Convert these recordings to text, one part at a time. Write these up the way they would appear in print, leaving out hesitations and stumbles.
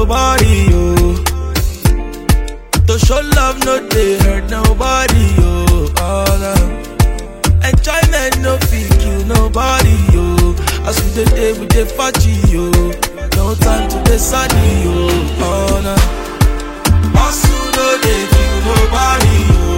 nobody, yo. To show love, no they hurt nobody, yo. Oh, no. Enjoyment, no feel kill nobody, yo. As we the day with the party, yo. No time to the sunny, yo. Oh, no. Hustle, no they kill nobody, yo.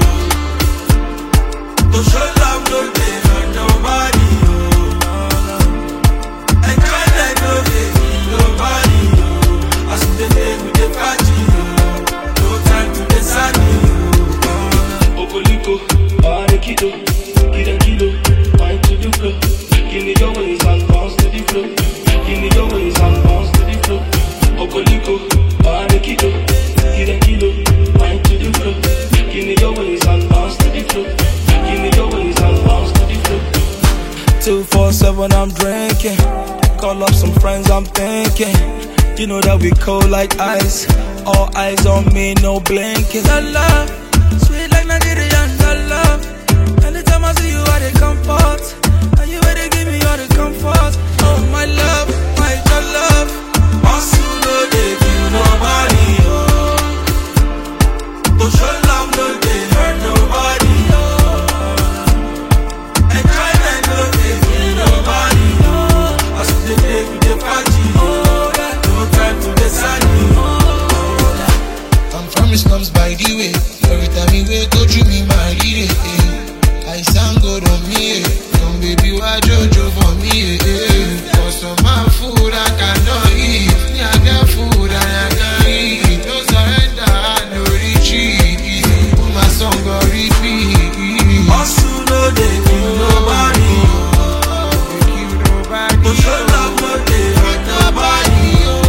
To show love, no they hurt nobody, yo. Oh, no. Enjoyment, no they kill nobody, yo. As we the day with the party, yo. No time to the sunny, yo. Okoliko, Arekido, Kilo, mind to the flow. Give me your ways and bounce to the flow. Give me your ways and bounce to the flow. Okoliko, Arekido, Kilo, mind to the flow. Give me your ways and bounce to the flow. Give me your ways and bounce to the flow. 247, I'm drinking. Call up some friends, I'm thinking. You know that we cold like ice. All eyes on me, no blinking. La la, sweet like Nigerian, la la. Anytime I see you, I dey comfort. And you better give me all the comfort. Oh my love, my love. Hustle, no dey kill nobody, yo. To show love, no dey hurt nobody, yo. Enjoyment, no dey kill nobody, yo. As we dey play with the party, yo. No time to the sunny, yo. I'm from the slums by the way. Every time you wake, go through me, my lady. I sound good on me, come baby, why Jojo for me, for some my food I cannot eat. I got food and I can't eat. No surrender, no retreat. Put my song on repeat. Hustle, no they kill nobody. To show love, no they hurt nobody.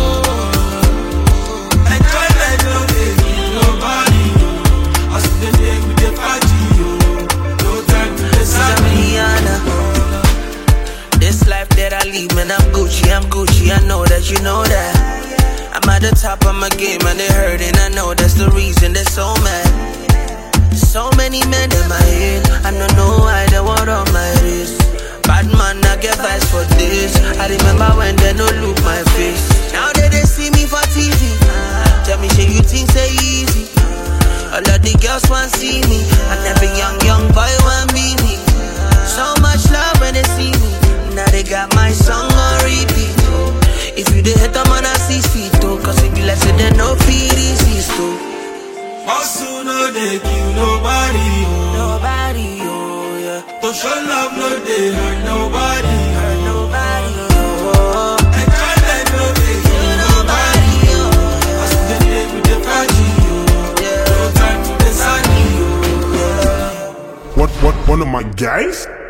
Enjoyment, no they kill nobody. As the day with the party, yo. No time to the sun. This life that I lead, man, I'm Gucci, I know that you know that. I'm at the top of my game and they hurting, I know that's the reason they're so mad. So many men in my head, I don't know why they want on my wrist. Bad man, I get vibes for this. I remember when they no look my face. Now that they see me for TV, tell me, shit, you think say easy? All of the girls want see me, and every young boy want be me. So much love when they see me. Now they got my song on repeat, oh. If you the hate them on a 6 feet, oh. Cause if you like say they no feed easy, oh. Hustle, no they kill nobody, oh. Nobody, oh, yeah. To show love, no they hurt nobody, Hurt nobody, oh. Enjoyment, no they kill nobody, oh. As the day with the party, oh. No time to the sunny, oh. What, one of my guys?